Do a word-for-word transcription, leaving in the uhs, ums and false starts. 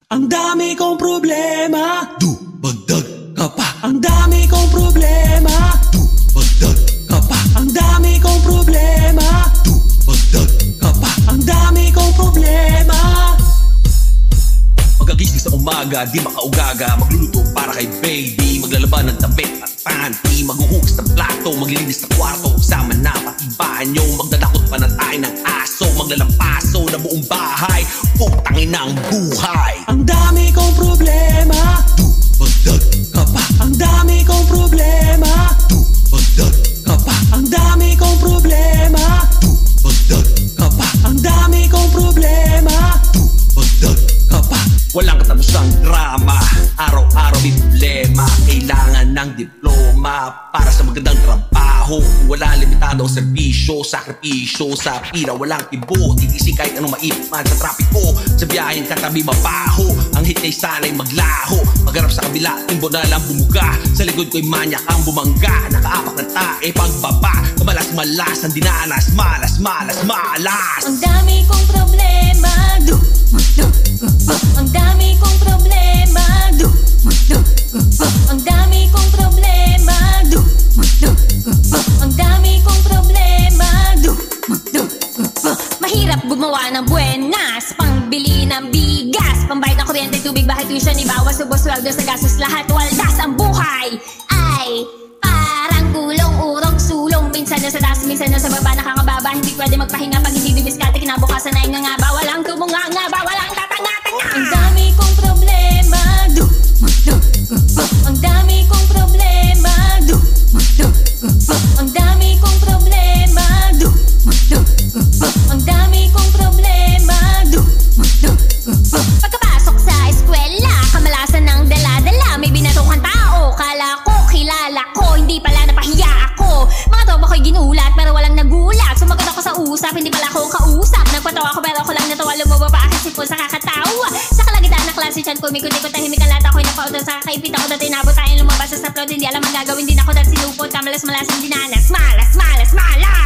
Ang dami kong problema, dumagdag ka pa. Ang dami kong problema, dumagdag ka pa. Ang dami kong problema, dumagdag ka pa. Ang dami kong problema. Magagising sa umaga, di makaugaga. Magluluto para kay baby, maglalaban ng damit at panty, maghuhugas ng plato, maglilinis ng kwarto, sama na pati banyo, magdadakot pa ng tayo ng aso, maglalampaso na buong bahay, putangin ang buhay. Ang dami kong problema, dumagdag ka pa. Ang dami kong problema, dumagdag ka pa. Ang dami kong problema, dumagdag ka pa. Ang dami kong problema, dumagdag ka pa. Walang katapusang drama, araw-araw may problema. Kailangan ng diploma para sa magandang trabaho. Wala limitado ang serbisyo, sakripisyo sa pira, walang tibo. Titisi kahit anong maipan sa trapiko, sa biyaheng katabi mabaho. Ang hit ay sana'y maglaho, magharap sa kabila, timbo na lang bumuga. Sa likod ko'y manyak ang bumangga, nakaapak ng tae pagbaba. Kamalas-malas ang dinanas, malas-malas, malas. Ang dami kong problema, du, du, ang dami kong problema, du, du, ang dami kong problema, du, du, ang dami kong problema, du, du, mahirap gumawa ng buenas, pangbili ng bigas, pambayad ng kuryente, tubig, bahay, tuition, ibawas, subos, sweldo sa gastos, lahat waldas. Ang buhay ay parang gulong, urong, sulong, minsan na sa taas, minsan na sa baba, nakakababa, hindi pwede magpahinga pag hindi dumiskate, kinabukasan ay nga nga ba, walang tumunga nga ba, walang tatanga-tanga. Ang dami kong problema, du, du, ang dami kong problema, du, du, ang dami kong problema, du, du, ang dami kong problema, du, du, pagkapasok sa eskwela, kamalasan ng dala-dala, may binatukan tao, kala ko, kilala ko, hindi pala napahiya ako. Mga tropa ko'y ginulat pero walang nagulat, sumagot ako sa usap, hindi pala ako kausap. Nagpatawa ako pero ako lang natawa, lumaba pa aking sipon sa kakatawa. Sa kalagitan na klase chan ko, mikot-ikot tahimik ang lata ko'y napautot sa kakaipit ako, dati nabot tayong lumabas sa saplot, hindi alam ang gagawin din ako dahil sinupot, kamalas-malas ang dinanas, malas, malas, malas.